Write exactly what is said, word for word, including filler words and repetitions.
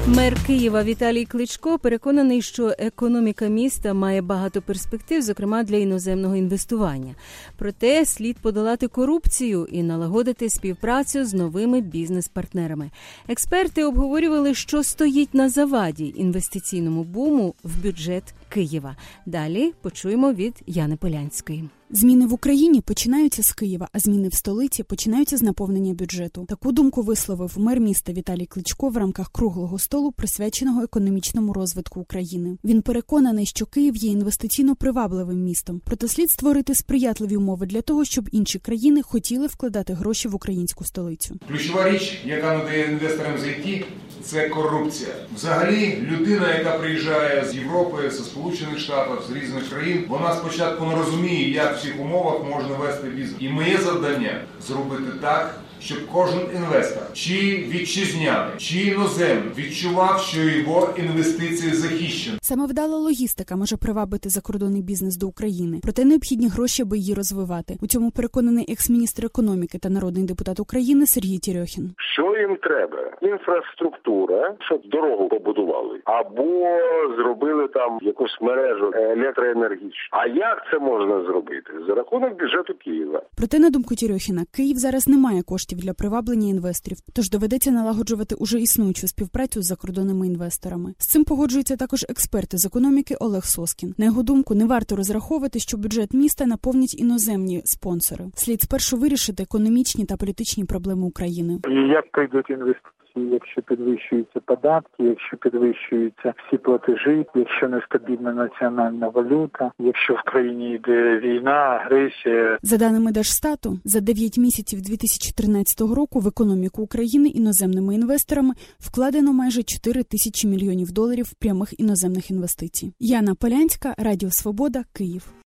Мер Києва Віталій Кличко переконаний, що економіка міста має багато перспектив, зокрема для іноземного інвестування. Проте слід подолати корупцію і налагодити співпрацю з новими бізнес-партнерами. Експерти обговорювали, що стоїть на заваді інвестиційному буму в бюджет Києва. Далі почуємо від Яни Полянської. Зміни в Україні починаються з Києва, а зміни в столиці починаються з наповнення бюджету. Таку думку висловив мер міста Віталій Кличко в рамках круглого столу, присвяченого економічному розвитку України. Він переконаний, що Київ є інвестиційно привабливим містом, проте слід створити сприятливі умови для того, щоб інші країни хотіли вкладати гроші в українську столицю. Ключова річ, яка не дає інвесторам зайти, це корупція. Взагалі, людина, яка приїжджає з Європи, зі Сполучених Штатів, з різних країн, вона спочатку не розуміє, як в цих умовах можна вести бізнес. І моє завдання – зробити так, щоб кожен інвестор, чи вітчизняний, чи іноземний, відчував, що його інвестиції захищені. Саме вдала логістика може привабити закордонний бізнес до України, проте необхідні гроші, аби її розвивати. У цьому переконаний екс-міністр економіки та народний депутат України Сергій Терьохін. Що їм треба? Інфраструктура, щоб дорогу побудували, або зробили там якусь мережу електроенергічну. А як це можна зробити? За рахунок бюджету Києва. Проте, на думку Терьохіна, Київ зараз не має коштів для приваблення інвесторів, тож доведеться налагоджувати уже існуючу співпрацю з закордонними інвесторами. З цим погоджується також експерт з економіки Олег Соскін. На його думку, не варто розраховувати, що бюджет міста наповнять іноземні спонсори. Слід спершу вирішити економічні та політичні проблеми України. І як прийдуть інвестиції, якщо підвищуються податки, якщо підвищуються всі платежі, якщо нестабільна національна валюта, якщо в країні йде війна, агресія. За даними Держстату, за дев'ять місяців дві тисячі тринадцятого року в економіку України іноземними інвесторами вкладено майже чотири тисячі мільйонів доларів прямих іноземних інвестицій. Яна Полянська, Радіо Свобода, Київ.